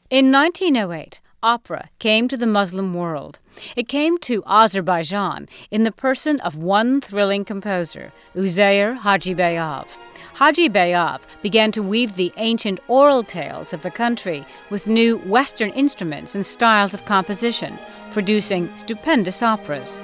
In 1908, opera came to the Muslim world. It came to Azerbaijan in the person of one thrilling composer, Üzeyir Hacıbeyov. Hacıbeyov began to weave the ancient oral tales of the country with new Western instruments and styles of composition, producing stupendous operas.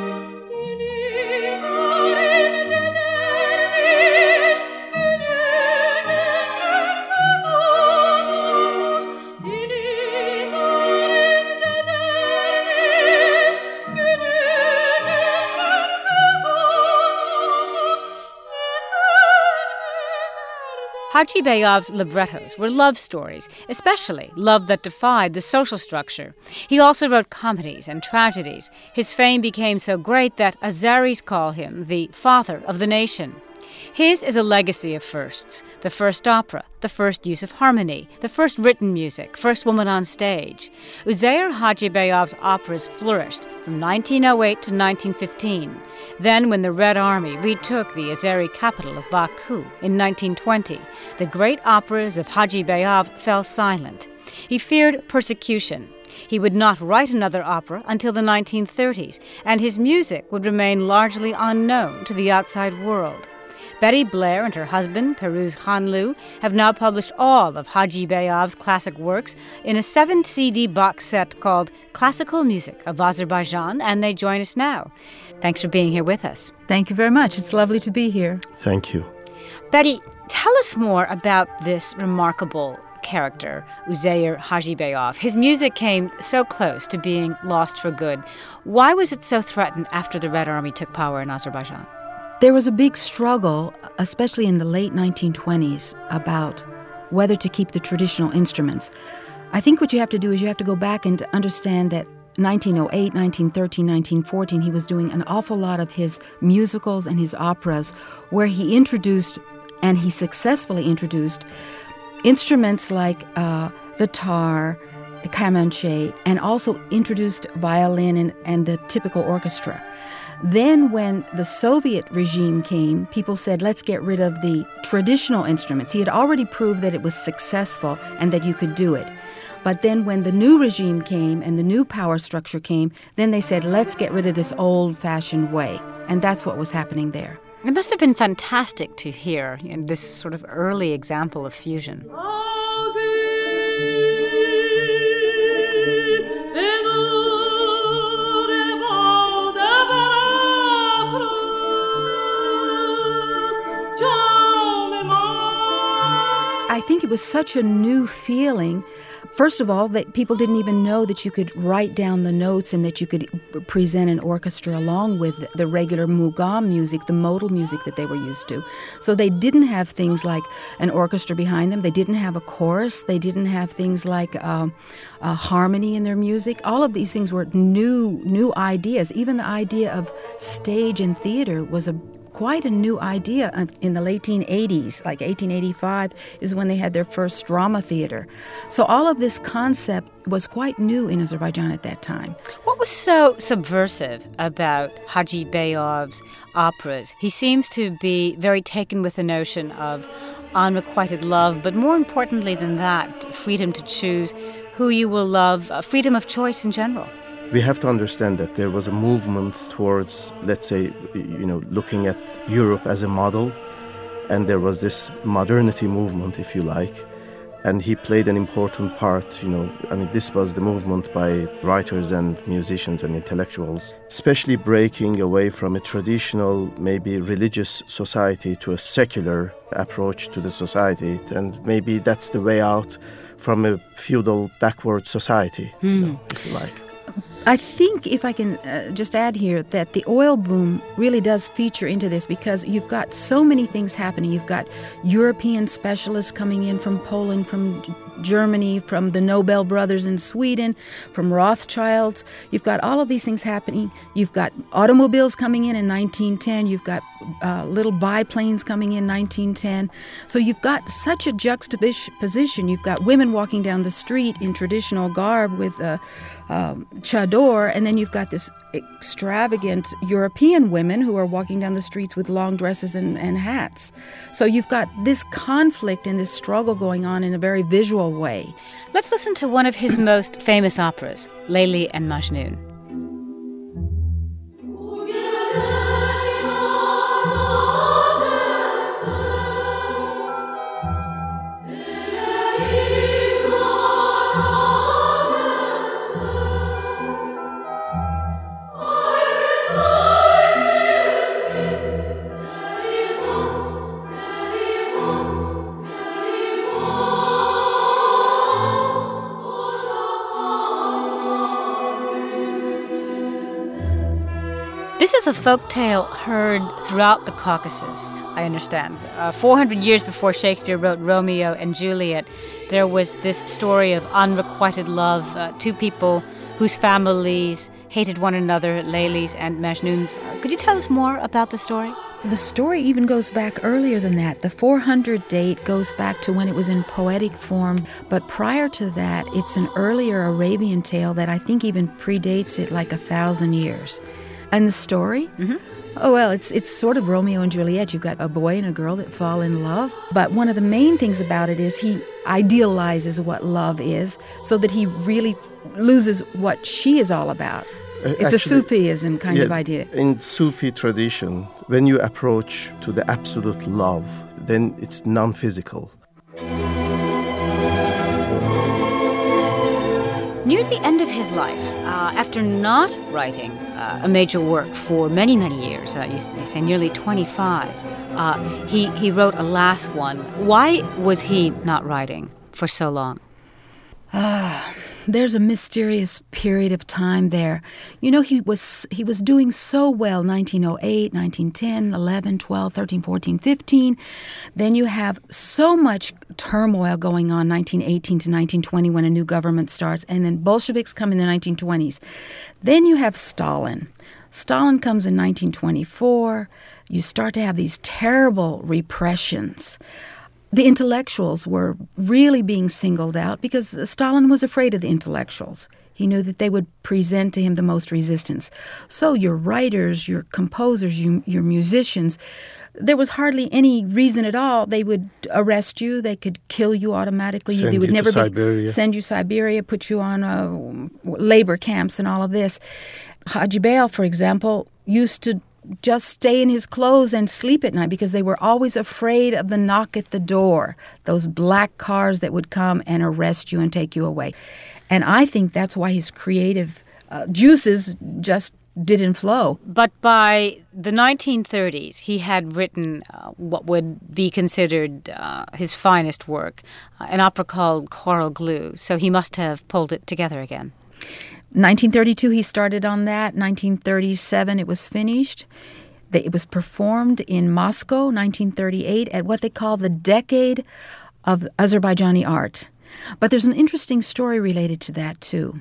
Hacıbeyov's librettos were love stories, especially love that defied the social structure. He also wrote comedies and tragedies. His fame became so great that Azeris call him the father of the nation. His is a legacy of firsts: the first opera, the first use of harmony, the first written music, first woman on stage. Üzeyir Hacıbeyov's operas flourished from 1908 to 1915. Then, when the Red Army retook the Azeri capital of Baku in 1920, the great operas of Hacıbeyov fell silent. He feared persecution. He would not write another opera until the 1930s, and his music would remain largely unknown to the outside world. Betty Blair and her husband, Peruz Khanlu, have now published all of Hacıbeyov's classic works in a 7-CD box set called Classical Music of Azerbaijan, and they join us now. Thanks for being here with us. Thank you very much. It's lovely to be here. Thank you. Betty, tell us more about this remarkable character, Üzeyir Hacıbeyov. His music came so close to being lost for good. Why was it so threatened after the Red Army took power in Azerbaijan? There was a big struggle, especially in the late 1920s, about whether to keep the traditional instruments. I think what you have to do is you have to go back and understand that 1908, 1913, 1914, he was doing an awful lot of his musicals and his operas where he introduced, and he successfully introduced, instruments like the tar, the kamanche, and also introduced violin and the typical orchestra. Then when the Soviet regime came, people said, let's get rid of the traditional instruments. He had already proved that it was successful and that you could do it. But then when the new regime came and the new power structure came, then they said, let's get rid of this old-fashioned way. And that's what was happening there. It must have been fantastic to hear this sort of early example of fusion. I think it was such a new feeling. First of all, that people didn't even know that you could write down the notes and that you could present an orchestra along with the regular mugam music, the modal music that they were used to. So they didn't have things like an orchestra behind them. They didn't have a chorus. They didn't have things like a harmony in their music. All of these things were new ideas. Even the idea of stage and theater was quite a new idea in the late 1880s, like 1885 is when they had their first drama theater. So all of this concept was quite new in Azerbaijan at that time. What was so subversive about Hacıbeyov's operas? He seems to be very taken with the notion of unrequited love, but more importantly than that, freedom to choose who you will love, freedom of choice in general. We have to understand that there was a movement towards, let's say, looking at Europe as a model, and there was this modernity movement, if you like, and he played an important part. This was the movement by writers and musicians and intellectuals, especially breaking away from a traditional, maybe religious society to a secular approach to the society, and maybe that's the way out from a feudal, backward society, if you like. I think, if I can just add here, that the oil boom really does feature into this because you've got so many things happening. You've got European specialists coming in from Poland, from Germany, from the Nobel brothers in Sweden, from Rothschilds. You've got all of these things happening. You've got automobiles coming in 1910. You've got little biplanes coming in 1910. So you've got such a juxtaposition. You've got women walking down the street in traditional garb with chador, and then you've got this extravagant European women who are walking down the streets with long dresses and hats. So you've got this conflict and this struggle going on in a very visual beautiful way. Let's listen to one of his most famous operas, Layli and Majnun. This is a folk tale heard throughout the Caucasus, I understand. 400 years before Shakespeare wrote Romeo and Juliet, there was this story of unrequited love, two people whose families hated one another, Laylis and Majnuns. Could you tell us more about the story? The story even goes back earlier than that. The 400 date goes back to when it was in poetic form, but prior to that, it's an earlier Arabian tale that I think even predates it like 1,000 years. And the story? Mm-hmm. Oh, well, it's sort of Romeo and Juliet. You've got a boy and a girl that fall in love. But one of the main things about it is he idealizes what love is so that he really loses what she is all about. It's a Sufism kind of idea. In Sufi tradition, when you approach to the absolute love, then it's non-physical. Near the end of his life, after not writing a major work for many, many years, you say nearly 25, he wrote a last one. Why was he not writing for so long? There's a mysterious period of time there. You know, he was doing so well, 1908, 1910, 11, 12, 13, 14, 15. Then you have so much turmoil going on, 1918 to 1920, when a new government starts. And then Bolsheviks come in the 1920s. Then you have Stalin. Stalin comes in 1924. You start to have these terrible repressions. The intellectuals were really being singled out because Stalin was afraid of the intellectuals. He knew that they would present to him the most resistance. So your writers, your composers, your musicians, there was hardly any reason at all. They would arrest you. They could kill you automatically. Send they would you never to Siberia. Send you to Siberia, put you on labor camps and all of this. Haji Beyl, for example, used to just stay in his clothes and sleep at night because they were always afraid of the knock at the door, those black cars that would come and arrest you and take you away. And I think that's why his creative juices just didn't flow. But by the 1930s, he had written what would be considered his finest work, an opera called Coral Glue. So he must have pulled it together again. 1932, he started on that. 1937, it was finished. It was performed in Moscow, 1938, at what they call the Decade of Azerbaijani Art. But there's an interesting story related to that, too.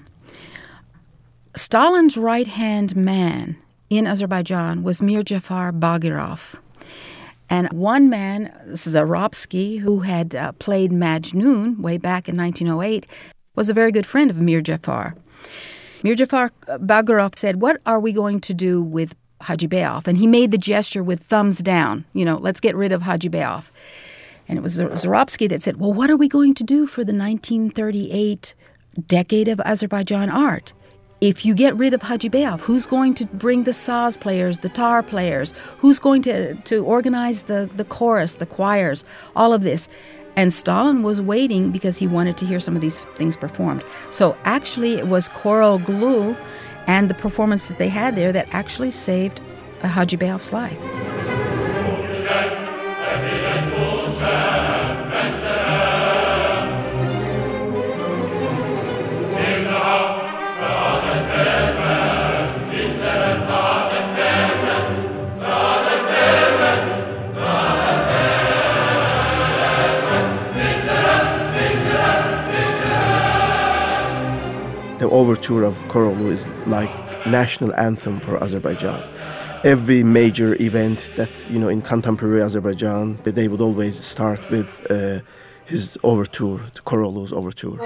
Stalin's right-hand man in Azerbaijan was Mir Jafar Bagirov. And one man, Zarobsky, who had played Majnun way back in 1908, was a very good friend of Mir Jafar. Mir Jafar Bagirov said, "What are we going to do with Haji Beyl?" And he made the gesture with thumbs down. Let's get rid of Haji Beyl. And it was Zarobsky that said, "Well, what are we going to do for the 1938 Decade of Azerbaijan Art? If you get rid of Haji Beyl, who's going to bring the saz players, the tar players? Who's going to organize the chorus, the choirs, all of this?" And Stalin was waiting because he wanted to hear some of these things performed. So actually it was Coral Glue and the performance that they had there that actually saved Haji Beylov's life. The overture of Coral Glue is like national anthem for Azerbaijan. Every major event that, in contemporary Azerbaijan, they would always start with his overture, the Coral Glue's overture.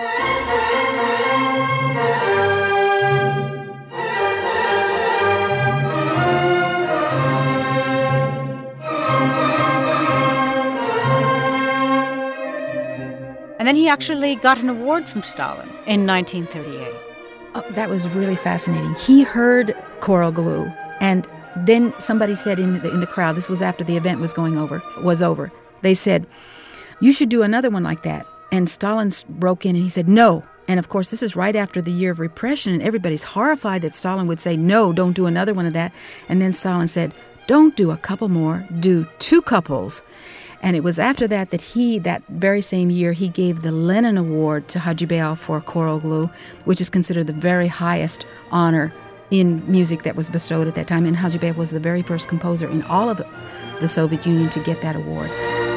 And then he actually got an award from Stalin in 1938. Oh, that was really fascinating. He heard Choral Glue, and then somebody said in the crowd, this was after the event was over, they said, "You should do another one like that." And Stalin broke in and he said, "No." And of course, this is right after the year of repression, and everybody's horrified that Stalin would say, "No, don't do another one of that." And then Stalin said, "Don't do a couple more, do 2 couples." And it was after that that very same year, he gave the Lenin Award to Hajibeyov for Choral Glue, which is considered the very highest honor in music that was bestowed at that time. And Hajibeyov was the very first composer in all of the Soviet Union to get that award.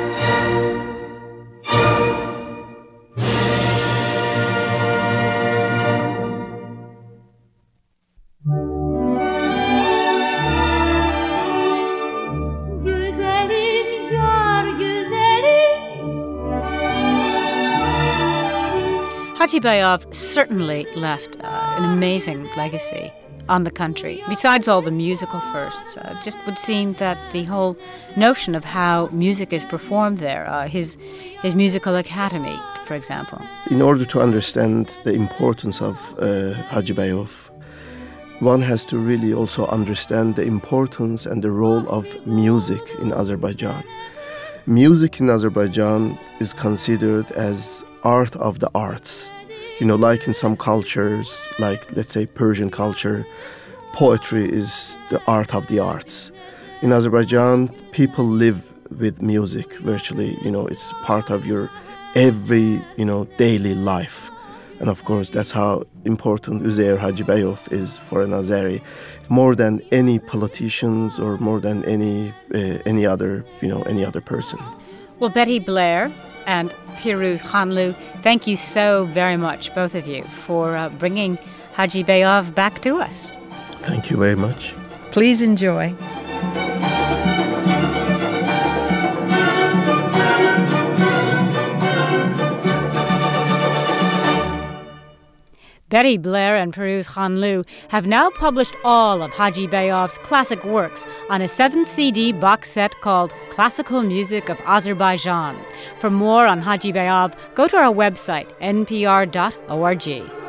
Hajibeyov certainly left an amazing legacy on the country. Besides all the musical firsts, it just would seem that the whole notion of how music is performed there, his musical academy, for example. In order to understand the importance of Hajibeyov, one has to really also understand the importance and the role of music in Azerbaijan. Music in Azerbaijan is considered as art of the arts. You know, like in some cultures, like let's say Persian culture, poetry is the art of the arts. In Azerbaijan, people live with music virtually. You know, it's part of your every, daily life. And of course, that's how important Uzair Hajibeyov is for an Azeri, more than any politicians or more than any other person. Well, Betty Blair and Piruz Khanlu, thank you so very much, both of you, for bringing Hajibeyov back to us. Thank you very much. Please enjoy. Betty Blair and Piruz Khanlu have now published all of Hajibeyov's classic works on a 7-CD box set called Classical Music of Azerbaijan. For more on Hajibeyov, go to our website, npr.org.